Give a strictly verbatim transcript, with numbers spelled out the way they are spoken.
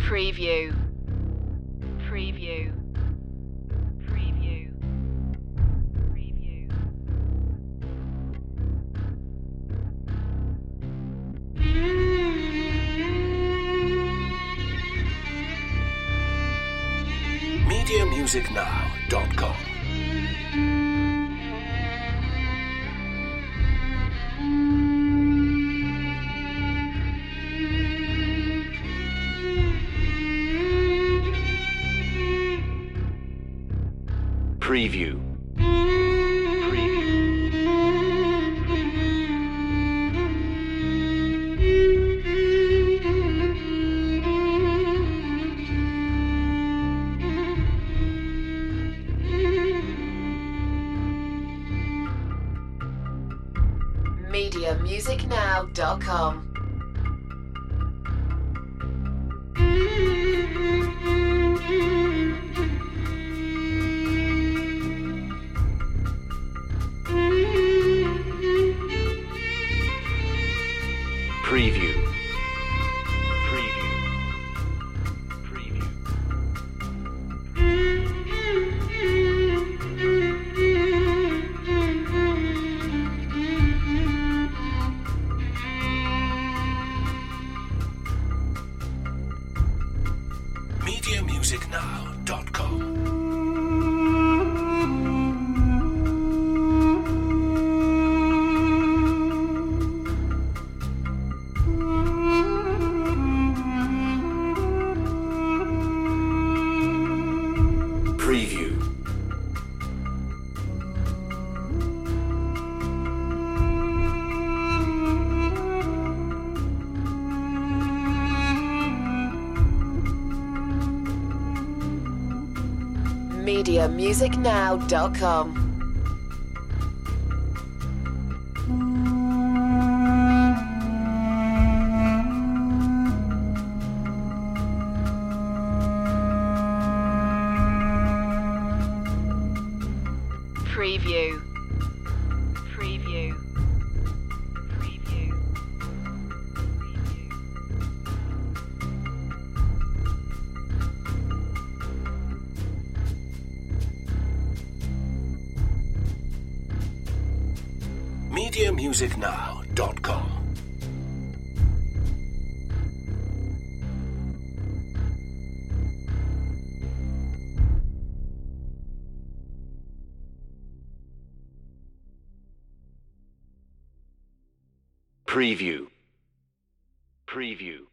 Preview. Preview. Preview. Preview. media music now dot com. Preview. media music now dot com. Preview. Preview. Preview. media music now dot com. Preview. media music now dot com. Preview. Preview. Preview. media music now dot com. Preview. Preview.